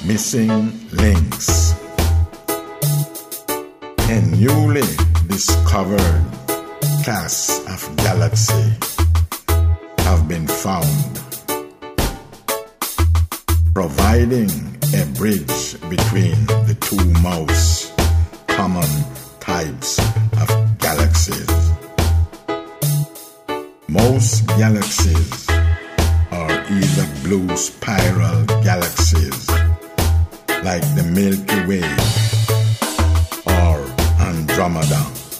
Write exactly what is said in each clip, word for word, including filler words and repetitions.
Missing links. A newly discovered class of galaxy have been found, providing a bridge between the two most common types of galaxies. Most galaxies are either blue spiral galaxies like the Milky Way or Andromeda,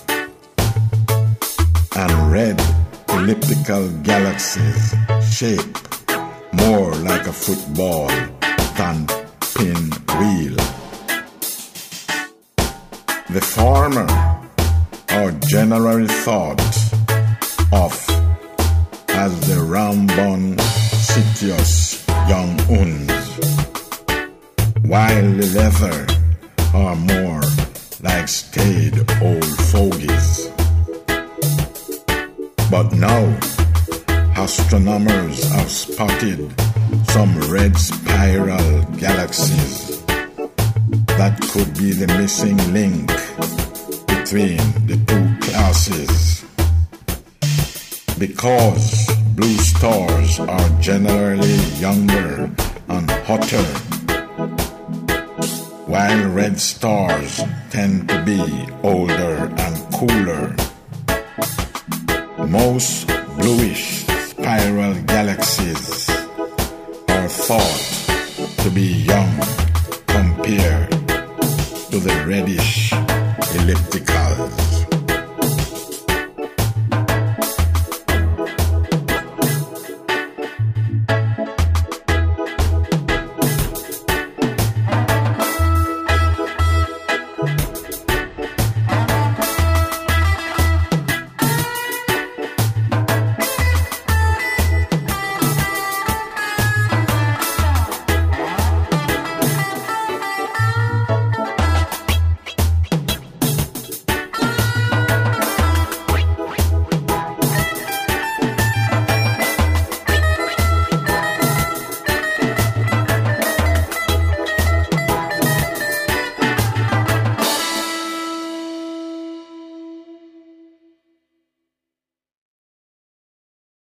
and red elliptical galaxies shaped more like a football than pinwheel. The former are generally thought of as the Rambon-Sitius young uns, while the latter are more like staid old fogies. But now, astronomers have spotted some red spiral galaxies that could be the missing link between the two classes. Because blue stars are generally younger and hotter, while red stars tend to be older and cooler. Most bluish spiral galaxies are thought to be young compared to the reddish ellipticals.